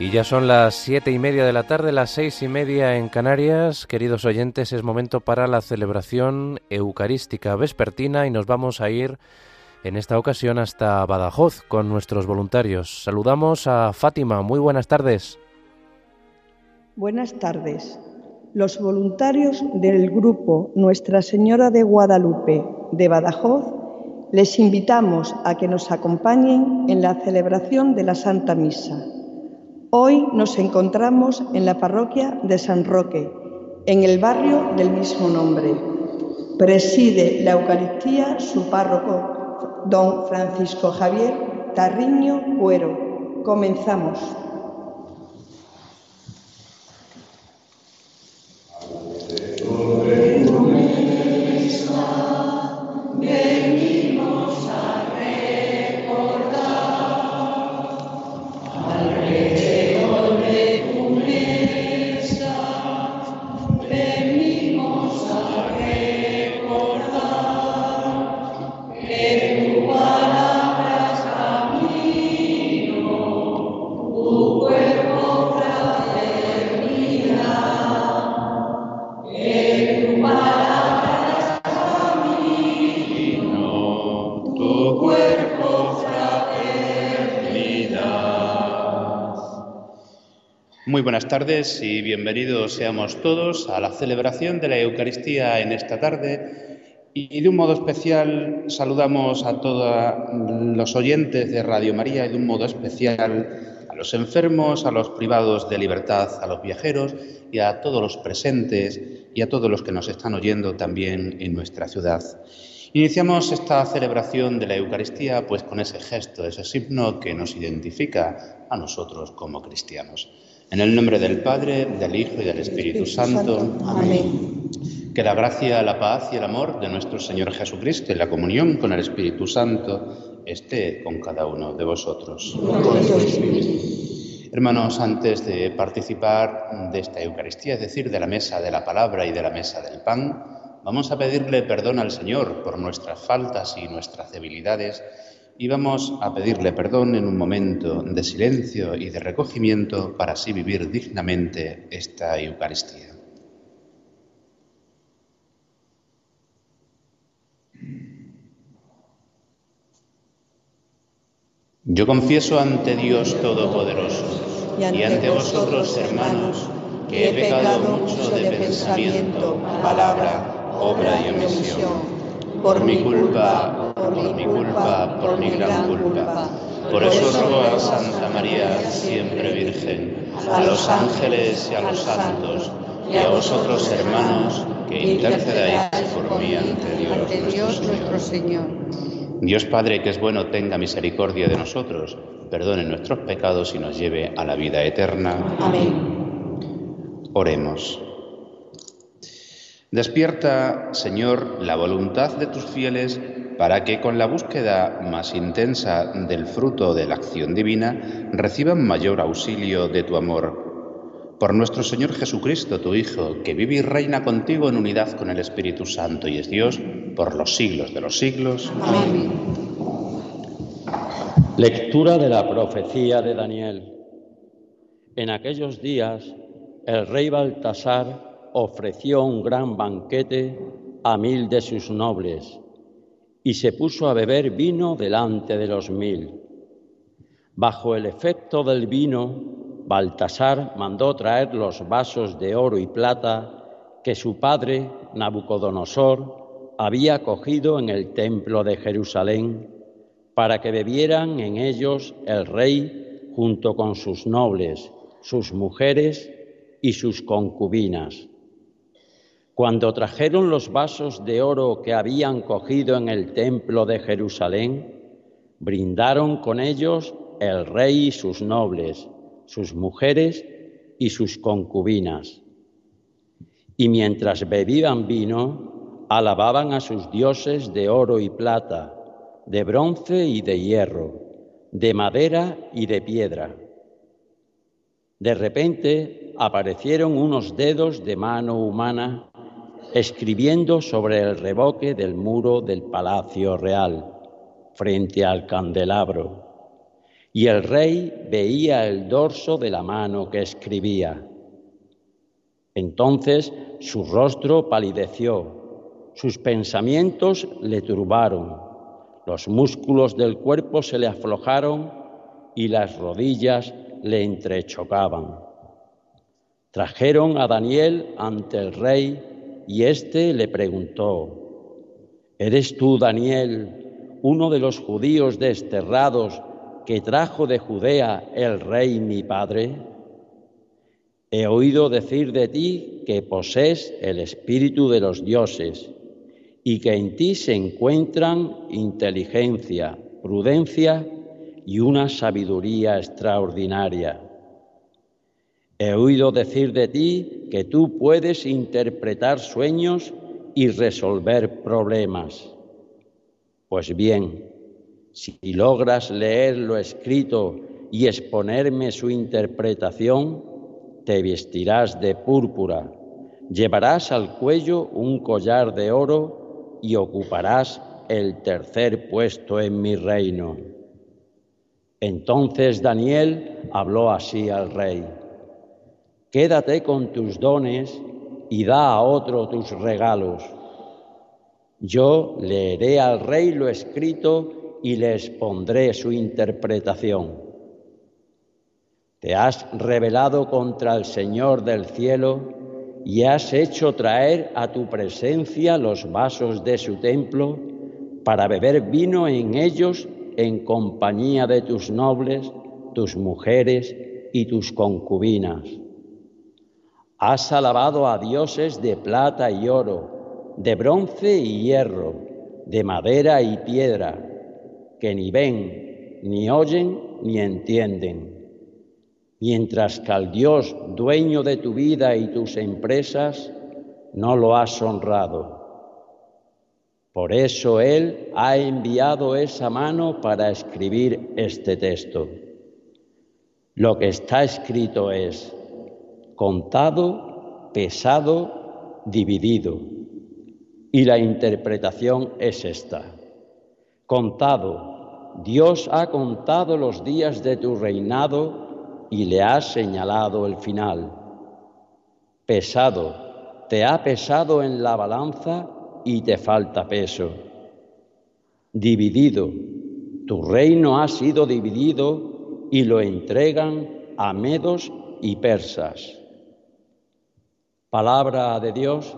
Y ya son las 7:30 de la tarde, las 6:30 en Canarias. Queridos oyentes, es momento para la celebración eucarística vespertina y nos vamos a ir en esta ocasión hasta Badajoz con nuestros voluntarios. Saludamos a Fátima. Muy buenas tardes. Buenas tardes. Los voluntarios del grupo Nuestra Señora de Guadalupe de Badajoz les invitamos a que nos acompañen en la celebración de la Santa Misa. Hoy nos encontramos en la parroquia de San Roque, en el barrio del mismo nombre. Preside la Eucaristía su párroco, don Francisco Javier Tarriño Cuero. Comenzamos. Muy buenas tardes y bienvenidos seamos todos a la celebración de la Eucaristía en esta tarde y de un modo especial saludamos a todos los oyentes de Radio María y de un modo especial a los enfermos, a los privados de libertad, a los viajeros y a todos los presentes y a todos los que nos están oyendo también en nuestra ciudad. Iniciamos esta celebración de la Eucaristía pues con ese gesto, ese signo que nos identifica a nosotros como cristianos. En el nombre del Padre, del Hijo y del Espíritu Santo. Amén. Que la gracia, la paz y el amor de nuestro Señor Jesucristo y la comunión con el Espíritu Santo esté con cada uno de vosotros. Hermanos, antes de participar de esta Eucaristía, es decir, de la mesa de la palabra y de la mesa del pan, vamos a pedirle perdón al Señor por nuestras faltas y nuestras debilidades. Y vamos a pedirle perdón en un momento de silencio y de recogimiento para así vivir dignamente esta Eucaristía. Yo confieso ante Dios Todopoderoso y ante vosotros, hermanos, que he pecado mucho de pensamiento, palabra, obra y omisión. Por mi culpa, por mi gran culpa. Por eso ruego a Santa María, siempre Virgen, a los ángeles y a los santos, y a vosotros, hermanos, que intercedáis por mí ante Dios nuestro Señor. Dios Padre, que es bueno, tenga misericordia de nosotros, perdone nuestros pecados y nos lleve a la vida eterna. Amén. Oremos. Despierta, Señor, la voluntad de tus fieles para que con la búsqueda más intensa del fruto de la acción divina reciban mayor auxilio de tu amor. Por nuestro Señor Jesucristo, tu Hijo, que vive y reina contigo en unidad con el Espíritu Santo y es Dios por los siglos de los siglos. Amén. Lectura de la profecía de Daniel. En aquellos días, el rey Baltasar ofreció un gran banquete a 1000 de sus nobles y se puso a beber vino delante de los 1000. Bajo el efecto del vino, Baltasar mandó traer los vasos de oro y plata que su padre, Nabucodonosor, había cogido en el templo de Jerusalén para que bebieran en ellos el rey junto con sus nobles, sus mujeres y sus concubinas. Cuando trajeron los vasos de oro que habían cogido en el templo de Jerusalén, brindaron con ellos el rey y sus nobles, sus mujeres y sus concubinas. Y mientras bebían vino, alababan a sus dioses de oro y plata, de bronce y de hierro, de madera y de piedra. De repente aparecieron unos dedos de mano humana escribiendo sobre el revoque del muro del Palacio Real, frente al candelabro. y el rey veía el dorso de la mano que escribía. Entonces su rostro palideció, sus pensamientos le turbaron, los músculos del cuerpo se le aflojaron y las rodillas le entrechocaban. Trajeron a Daniel ante el rey y éste le preguntó: ¿Eres tú, Daniel, uno de los judíos desterrados que trajo de Judea el rey mi padre? He oído decir de ti que posees el espíritu de los dioses y que en ti se encuentran inteligencia, prudencia y una sabiduría extraordinaria. He oído decir de ti que tú puedes interpretar sueños y resolver problemas. Pues bien, si logras leer lo escrito y exponerme su interpretación, te vestirás de púrpura, llevarás al cuello un collar de oro y ocuparás el tercer puesto en mi reino. Entonces Daniel habló así al rey: quédate con tus dones y da a otro tus regalos. Yo leeré al rey lo escrito y le expondré su interpretación. Te has rebelado contra el Señor del cielo y has hecho traer a tu presencia los vasos de su templo para beber vino en ellos en compañía de tus nobles, tus mujeres y tus concubinas. Has alabado a dioses de plata y oro, de bronce y hierro, de madera y piedra, que ni ven, ni oyen, ni entienden. Mientras que al Dios, dueño de tu vida y tus empresas, no lo has honrado. Por eso Él ha enviado esa mano para escribir este texto. Lo que está escrito es: contado, pesado, dividido. Y la interpretación es esta: contado, Dios ha contado los días de tu reinado y le ha señalado el final. Pesado, te ha pesado en la balanza y te falta peso. Dividido, tu reino ha sido dividido y lo entregan a medos y persas. Palabra de Dios.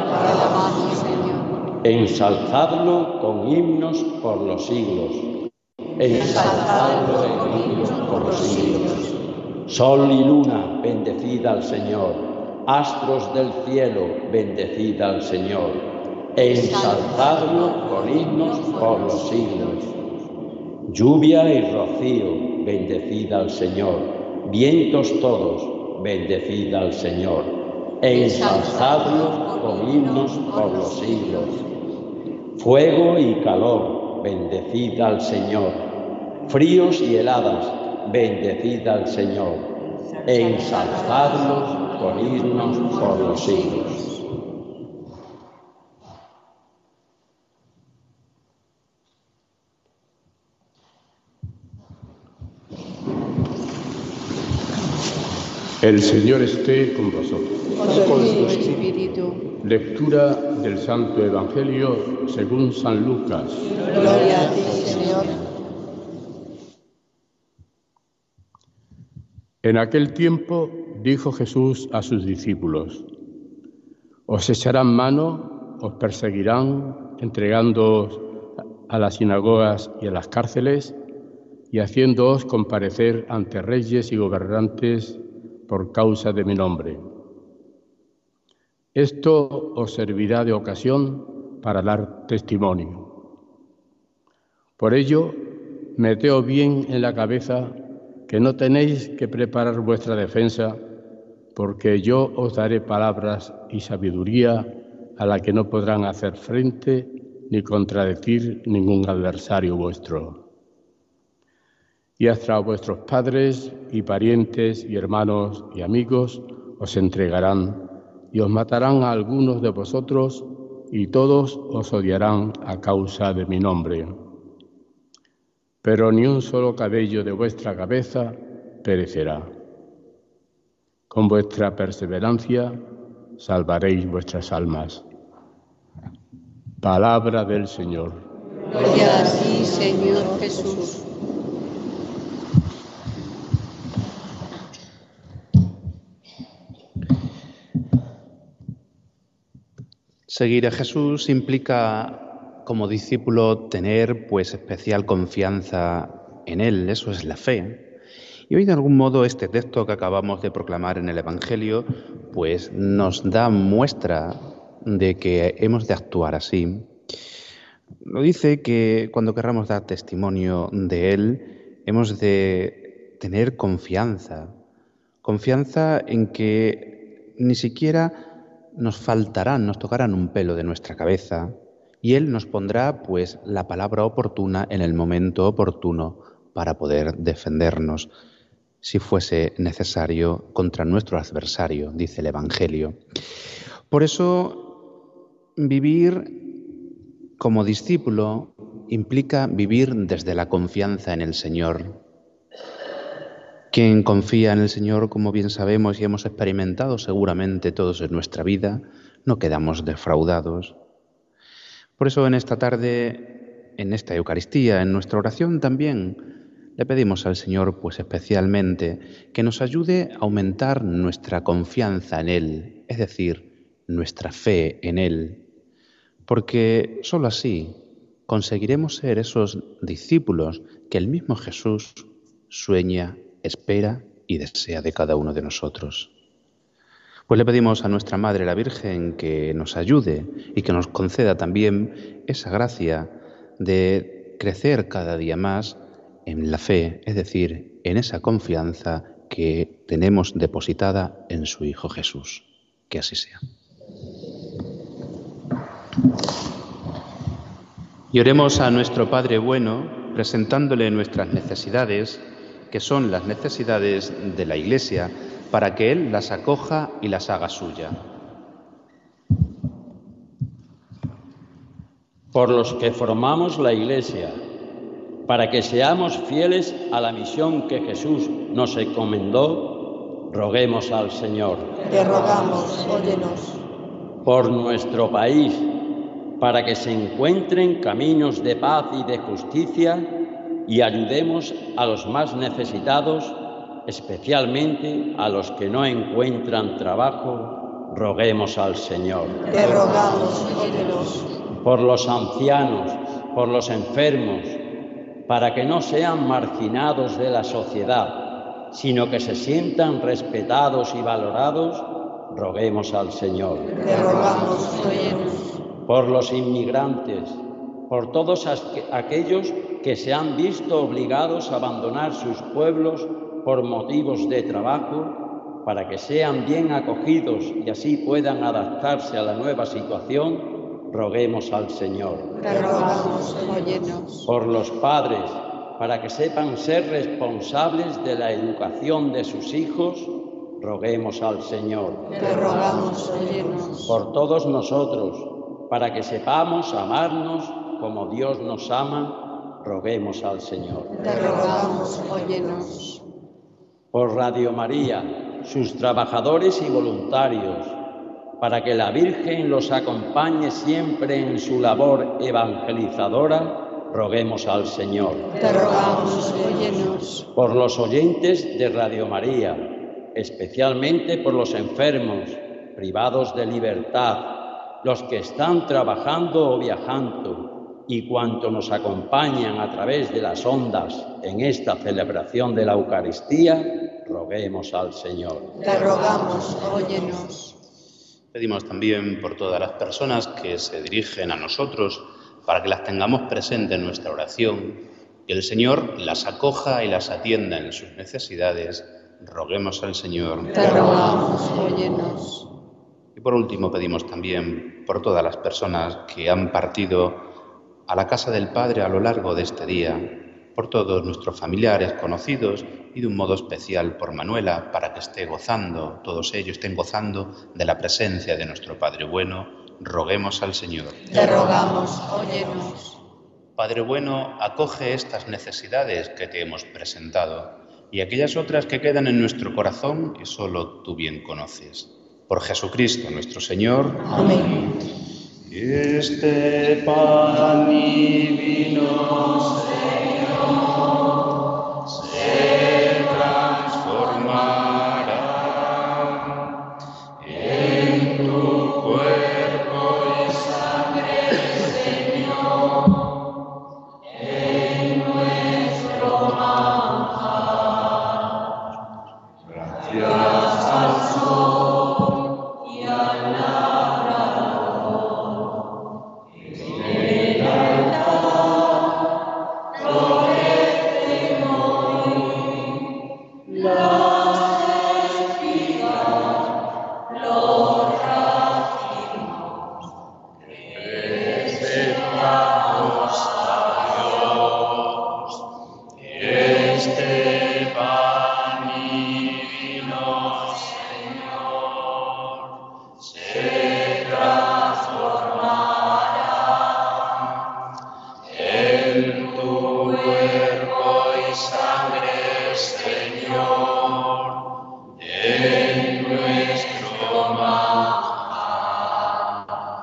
Ensalzadlo con himnos por los siglos. Ensalzadlo en himnos por los siglos. Sol y luna, bendecid al Señor. Astros del cielo, bendecid al Señor. Ensalzadlo con himnos por los siglos. Lluvia y rocío, bendecid al Señor. Vientos todos, bendecid al Señor. Ensalzadlo con himnos por los siglos. Fuego y calor, bendecid al Señor. Fríos y heladas, bendecid al Señor. Ensalzadlo con himnos por los siglos. El Señor esté con vosotros. Con tu espíritu. Lectura del Santo Evangelio según San Lucas. Gloria a ti, Señor. En aquel tiempo dijo Jesús a sus discípulos: os echarán mano, os perseguirán, entregándoos a las sinagogas y a las cárceles y haciéndoos comparecer ante reyes y gobernantes por causa de mi nombre. Esto os servirá de ocasión para dar testimonio. Por ello, meteos bien en la cabeza que no tenéis que preparar vuestra defensa, porque yo os daré palabras y sabiduría a la que no podrán hacer frente ni contradecir ningún adversario vuestro. Y hasta vuestros padres y parientes y hermanos y amigos os entregarán y os matarán a algunos de vosotros y todos os odiarán a causa de mi nombre. pero ni un solo cabello de vuestra cabeza perecerá. Con vuestra perseverancia salvaréis vuestras almas. Palabra del Señor. Gloria a ti, Señor Jesús. Seguir a Jesús implica, como discípulo, tener especial confianza en Él. Eso es la fe. Y hoy, de algún modo, este texto que acabamos de proclamar en el Evangelio, nos da muestra de que hemos de actuar así. Nos dice que cuando querramos dar testimonio de Él, hemos de tener confianza en que ni siquiera nos tocarán un pelo de nuestra cabeza, y Él nos pondrá la palabra oportuna en el momento oportuno para poder defendernos, si fuese necesario, contra nuestro adversario, dice el Evangelio. Por eso, vivir como discípulo implica vivir desde la confianza en el Señor. Quien confía en el Señor, como bien sabemos y hemos experimentado seguramente todos en nuestra vida, no quedamos defraudados. Por eso en esta tarde, en esta Eucaristía, en nuestra oración también, le pedimos al Señor especialmente que nos ayude a aumentar nuestra confianza en Él, es decir, nuestra fe en Él, porque sólo así conseguiremos ser esos discípulos que el mismo Jesús sueña, espera y desea de cada uno de nosotros. Le pedimos a nuestra Madre la Virgen que nos ayude y que nos conceda también esa gracia de crecer cada día más en la fe, es decir, en esa confianza que tenemos depositada en su Hijo Jesús. Que así sea. Y oremos a nuestro Padre bueno, presentándole nuestras necesidades, que son las necesidades de la Iglesia, para que Él las acoja y las haga suya. Por los que formamos la Iglesia, para que seamos fieles a la misión que Jesús nos encomendó, roguemos al Señor. Te rogamos, óyenos. Por nuestro país, para que se encuentren caminos de paz y de justicia, y ayudemos a los más necesitados, especialmente a los que no encuentran trabajo, roguemos al Señor. Te rogamos, óyenos. Por los ancianos, por los enfermos, para que no sean marginados de la sociedad, sino que se sientan respetados y valorados, roguemos al Señor. Te rogamos, óyenos. Por los inmigrantes, por todos aquellos que se han visto obligados a abandonar sus pueblos por motivos de trabajo, para que sean bien acogidos y así puedan adaptarse a la nueva situación, roguemos al Señor. Te rogamos, óyenos. Por los padres, para que sepan ser responsables de la educación de sus hijos, roguemos al Señor. Te rogamos, óyenos. Por todos nosotros, para que sepamos amarnos como Dios nos ama, roguemos al Señor. Te rogamos, óyenos. Por Radio María, sus trabajadores y voluntarios, para que la Virgen los acompañe siempre en su labor evangelizadora, roguemos al Señor. Te rogamos, óyenos. Por los oyentes de Radio María, especialmente por los enfermos, privados de libertad, los que están trabajando o viajando y cuantos nos acompañan a través de las ondas en esta celebración de la Eucaristía, roguemos al Señor. Te rogamos, óyenos. Pedimos también por todas las personas que se dirigen a nosotros para que las tengamos presentes en nuestra oración, que el Señor las acoja y las atienda en sus necesidades. Roguemos al Señor. Te rogamos, óyenos. Y por último pedimos también por todas las personas que han partido a la casa del Padre a lo largo de este día, por todos nuestros familiares, conocidos y de un modo especial por Manuela, para que todos ellos estén gozando de la presencia de nuestro Padre bueno. Roguemos al Señor. Te rogamos, óyenos. Padre bueno, acoge estas necesidades que te hemos presentado y aquellas otras que quedan en nuestro corazón y solo tú bien conoces. Por Jesucristo nuestro Señor. Amén. Este pan y vino, Señor, se transformará en tu cuerpo y sangre, Señor, en nuestro manjar. Gracias al sol y al labrador, en el altar florecen hoy las espigas, los racimos, presentamos a Dios. Este pan y vino, Señor, se transformará en tu cuerpo y sangre, Señor, en nuestro manjar.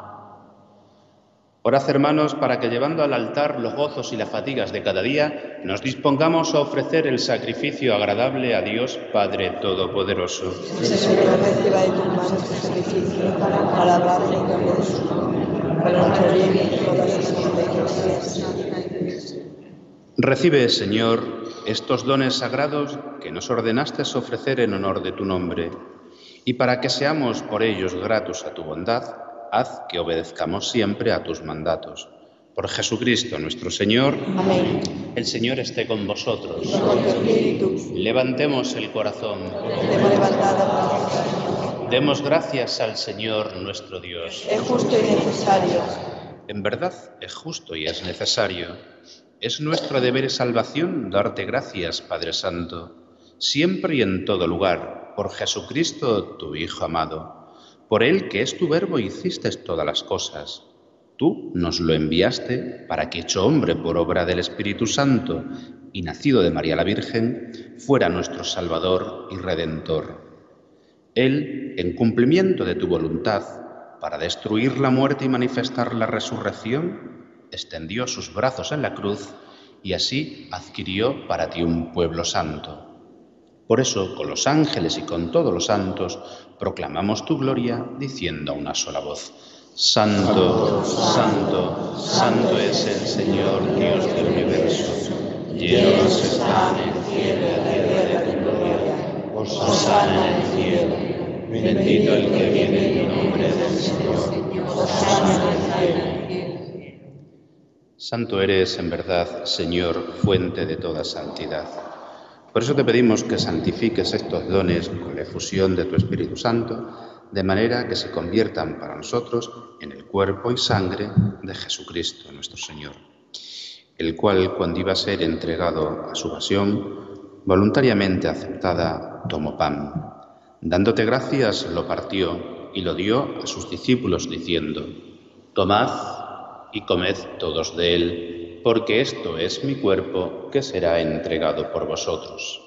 Orad, hermanos, para que llevando al altar los gozos y las fatigas de cada día, nos dispongamos a ofrecer el sacrificio agradable a Dios Padre Todopoderoso. Que el Señor reciba de tus manos este sacrificio para alabar y gloria de su nombre, para nuestro bien y de todas sus iglesias. Recibe, Señor, estos dones sagrados que nos ordenaste ofrecer en honor de tu nombre, y para que seamos por ellos gratos a tu bondad, haz que obedezcamos siempre a tus mandatos. Por Jesucristo nuestro Señor. Amén. El Señor esté con vosotros. Con tu espíritu, Levantemos el corazón. hemos levantado corazón, Señor. Demos gracias al Señor nuestro Dios. Es justo y necesario. En verdad es justo y es necesario. Es nuestro deber y salvación darte gracias, Padre Santo, siempre y en todo lugar, por Jesucristo, tu Hijo amado. Por Él, que es tu Verbo, hiciste todas las cosas. Tú nos lo enviaste para que, hecho hombre por obra del Espíritu Santo y nacido de María la Virgen, fuera nuestro Salvador y Redentor. Él, en cumplimiento de tu voluntad, para destruir la muerte y manifestar la resurrección, extendió sus brazos en la cruz y así adquirió para ti un pueblo santo. Por eso, con los ángeles y con todos los santos, proclamamos tu gloria diciendo a una sola voz: Santo, santo, santo es el Señor Dios del universo. Llenos están el cielo y la tierra de tu gloria. Hosana en el cielo. Bendito el que viene en nombre del Señor. Hosana en el cielo. Santo eres, en verdad, Señor, fuente de toda santidad. Por eso te pedimos que santifiques estos dones con la efusión de tu Espíritu Santo, de manera que se conviertan para nosotros en el cuerpo y sangre de Jesucristo, nuestro Señor, el cual, cuando iba a ser entregado a su pasión, voluntariamente aceptada, tomó pan. Dándote gracias, lo partió y lo dio a sus discípulos, diciendo: Tomad y comed todos de él, porque esto es mi cuerpo que será entregado por vosotros.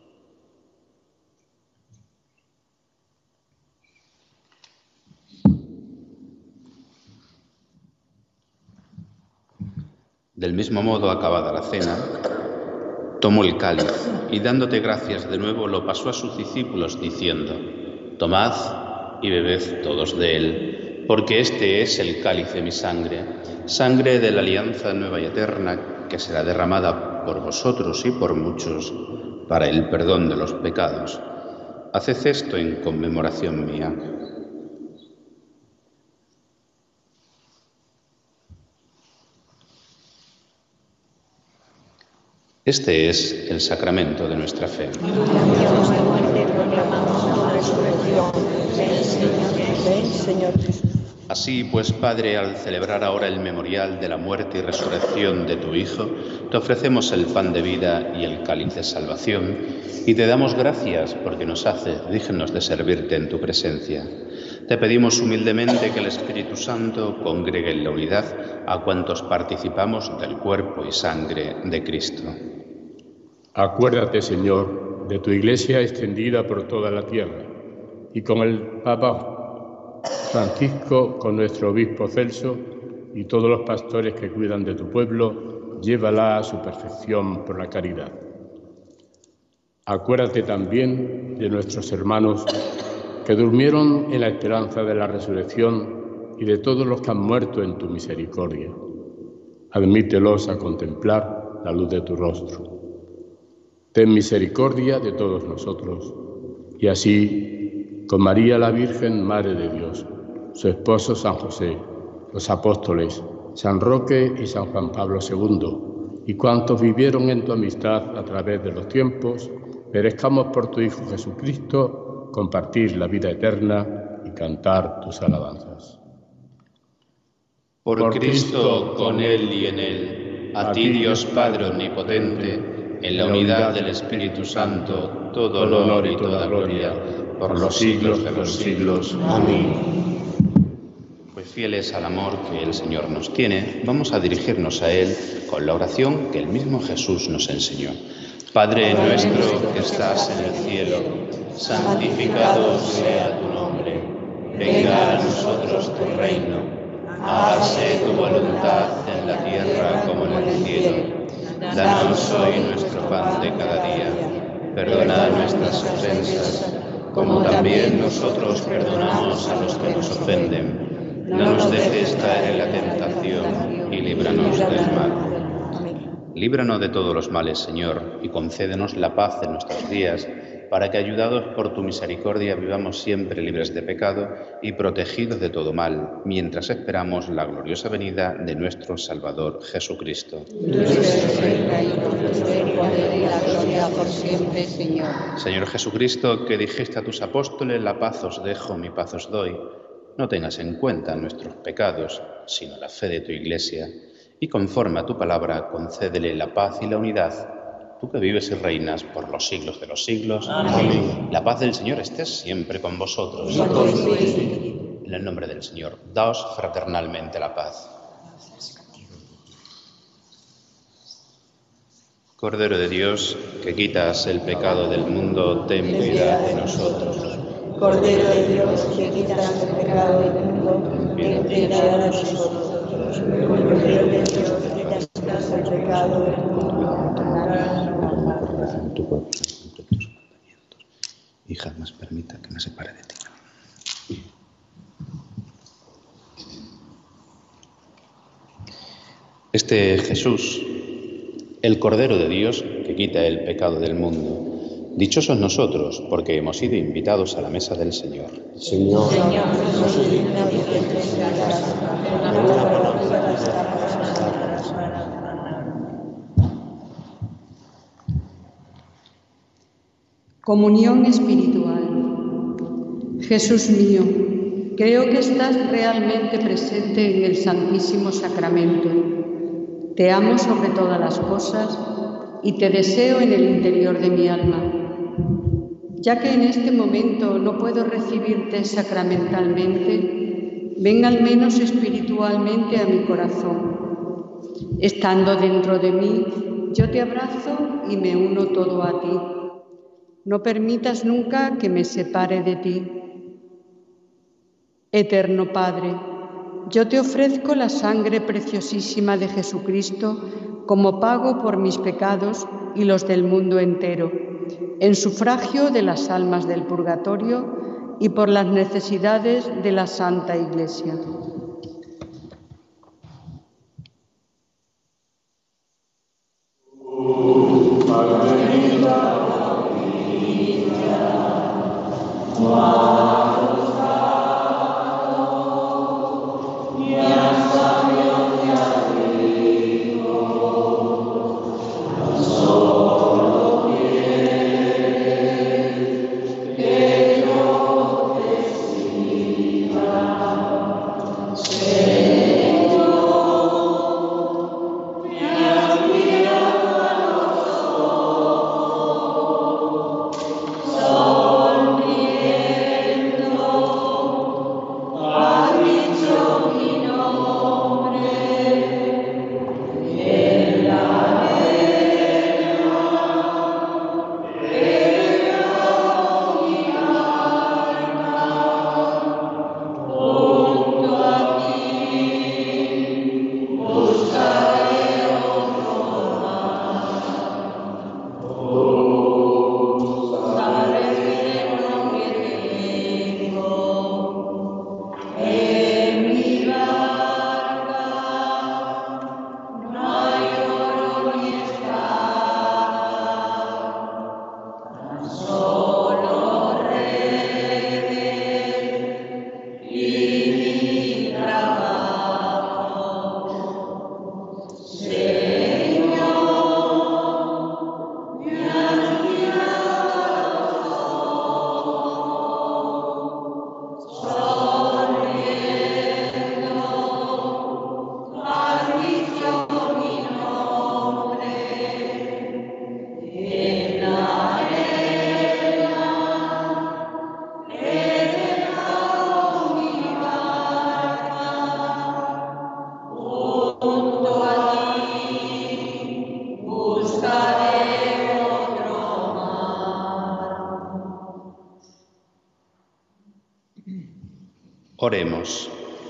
Del mismo modo, acabada la cena, tomó el cáliz y dándote gracias de nuevo lo pasó a sus discípulos diciendo: Tomad y bebed todos de él, porque este es el cáliz de mi sangre, sangre de la alianza nueva y eterna, que será derramada por vosotros y por muchos para el perdón de los pecados. Haced esto en conmemoración mía. Este es el sacramento de nuestra fe. Anunciamos tu muerte y proclamamos tu resurrección. Ven, Señor Jesús. Así pues, Padre, al celebrar ahora el memorial de la muerte y resurrección de tu Hijo, te ofrecemos el pan de vida y el cáliz de salvación, y te damos gracias porque nos haces dignos de servirte en tu presencia. Te pedimos humildemente que el Espíritu Santo congregue en la unidad a cuantos participamos del cuerpo y sangre de Cristo. Acuérdate, Señor, de tu Iglesia extendida por toda la tierra, y con el Papa Francisco, con nuestro obispo Celso y todos los pastores que cuidan de tu pueblo, llévala a su perfección por la caridad. Acuérdate también de nuestros hermanos que durmieron en la esperanza de la resurrección y de todos los que han muerto en tu misericordia. Admítelos a contemplar la luz de tu rostro. Ten misericordia de todos nosotros, y así, con María la Virgen, Madre de Dios, su esposo San José, los apóstoles, San Roque y San Juan Pablo II, y cuantos vivieron en tu amistad a través de los tiempos, merezcamos por tu Hijo Jesucristo compartir la vida eterna y cantar tus alabanzas. Por Cristo, con Él y en Él, a ti Dios Padre Omnipotente, en la unidad del Espíritu Santo, todo honor y toda gloria, por los siglos de los siglos. Amén. Pues fieles al amor que el Señor nos tiene, vamos a dirigirnos a Él con la oración que el mismo Jesús nos enseñó. Padre nuestro que estás en el cielo, santificado sea tu nombre. Venga a nosotros tu reino. Hágase tu voluntad en la tierra como en el cielo. Danos hoy nuestro pan de cada día. Perdona nuestras ofensas, como también nosotros perdonamos a los que nos ofenden. No nos dejes caer en la tentación y líbranos del mal. Líbranos de todos los males, Señor, y concédenos la paz en nuestros días, para que, ayudados por tu misericordia, vivamos siempre libres de pecado y protegidos de todo mal, mientras esperamos la gloriosa venida de nuestro Salvador Jesucristo. Señor Jesucristo, que dijiste a tus apóstoles, la paz os dejo, mi paz os doy, no tengas en cuenta nuestros pecados, sino la fe de tu Iglesia, y conforme a tu palabra, concédele la paz y la unidad, tú que vives y reinas por los siglos de los siglos. Amén. La paz del Señor esté siempre con vosotros. En el nombre del Señor, daos fraternalmente la paz. Cordero de Dios, que quitas el pecado del mundo, ten piedad de nosotros. Cordero de Dios, que quitas el pecado del mundo, ten piedad de nosotros. Cordero de Dios, que quitas el pecado del mundo, tu cuerpo, tus mandamientos, y jamás permita que me separe de ti. Este Jesús, el Cordero de Dios que quita el pecado del mundo, dichosos nosotros, porque hemos sido invitados a la mesa del Señor. Señor, no soy digno de que entres en la casa, pero una palabra basta para salvar. Comunión espiritual. Jesús mío, creo que estás realmente presente en el Santísimo Sacramento. Te amo sobre todas las cosas y te deseo en el interior de mi alma. Ya que en este momento no puedo recibirte sacramentalmente, ven al menos espiritualmente a mi corazón. Estando dentro de mí, yo te abrazo y me uno todo a ti. No permitas nunca que me separe de ti. Eterno Padre, yo te ofrezco la sangre preciosísima de Jesucristo como pago por mis pecados y los del mundo entero, en sufragio de las almas del purgatorio y por las necesidades de la Santa Iglesia. Oremos.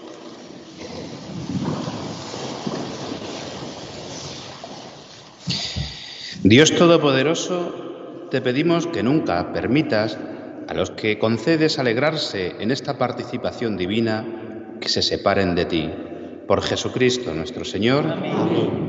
Dios Todopoderoso, te pedimos que nunca permitas a los que concedes alegrarse en esta participación divina que se separen de ti. Por Jesucristo nuestro Señor. Amén.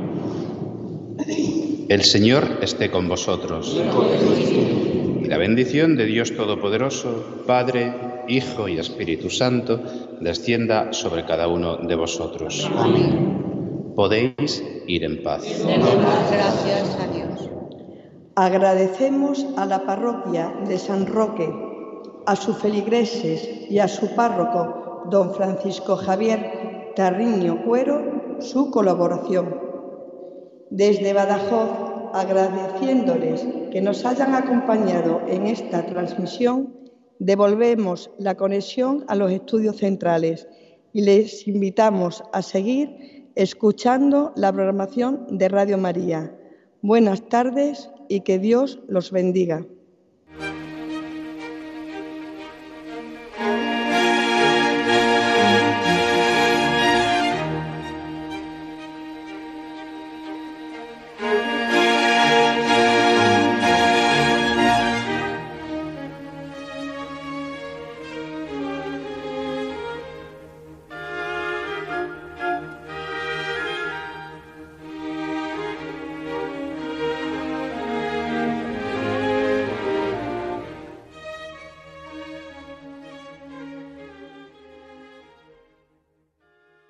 El Señor esté con vosotros. Y la bendición de Dios Todopoderoso, Padre, Hijo y Espíritu Santo, descienda sobre cada uno de vosotros. Amén. Podéis ir en paz. Demos gracias a Dios. Agradecemos a la parroquia de San Roque, a sus feligreses y a su párroco, don Francisco Javier Tarriño Cuero, su colaboración. Desde Badajoz, agradeciéndoles que nos hayan acompañado en esta transmisión, devolvemos la conexión a los estudios centrales y les invitamos a seguir escuchando la programación de Radio María. Buenas tardes y que Dios los bendiga.